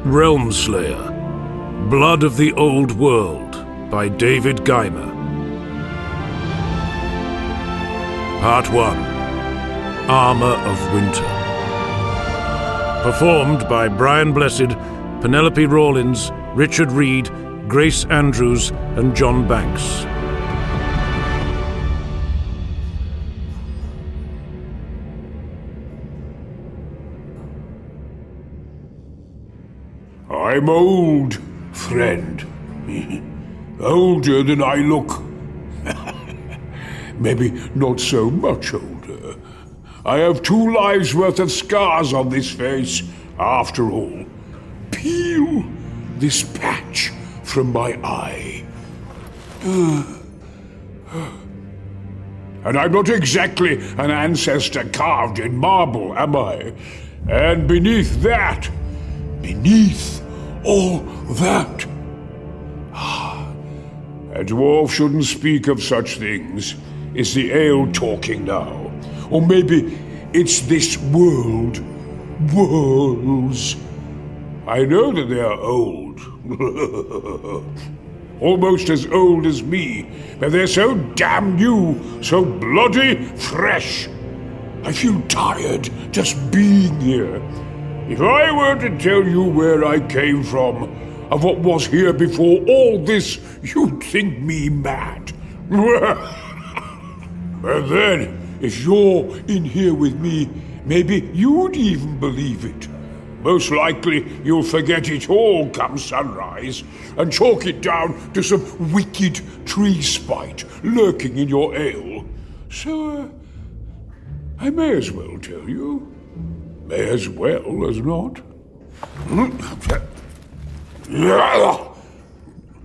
Realmslayer, Blood of the Old World by David Guymer. Part 1. Armor of Winter. Performed by Brian Blessed, Penelope Rawlins, Richard Reed, Grace Andrews, and John Banks. I'm old, friend. Older than I look. Maybe not so much older. I have 2 lives' worth of scars on this face, after all. Peel this patch from my eye. And I'm not exactly an ancestor carved in marble, am I? And beneath that, beneath all that, a dwarf shouldn't speak of such things. Is the ale talking now? Or maybe it's this world. Worlds. I know that they are old. Almost as old as me, but they're so damn new, so bloody fresh. I feel tired just being here. If I were to tell you where I came from, of what was here before all this, you'd think me mad. And then, if you're in here with me, maybe you'd even believe it. Most likely, you'll forget it all come sunrise, and chalk it down to some wicked tree spite lurking in your ale. So, I may as well tell you. May as well as not.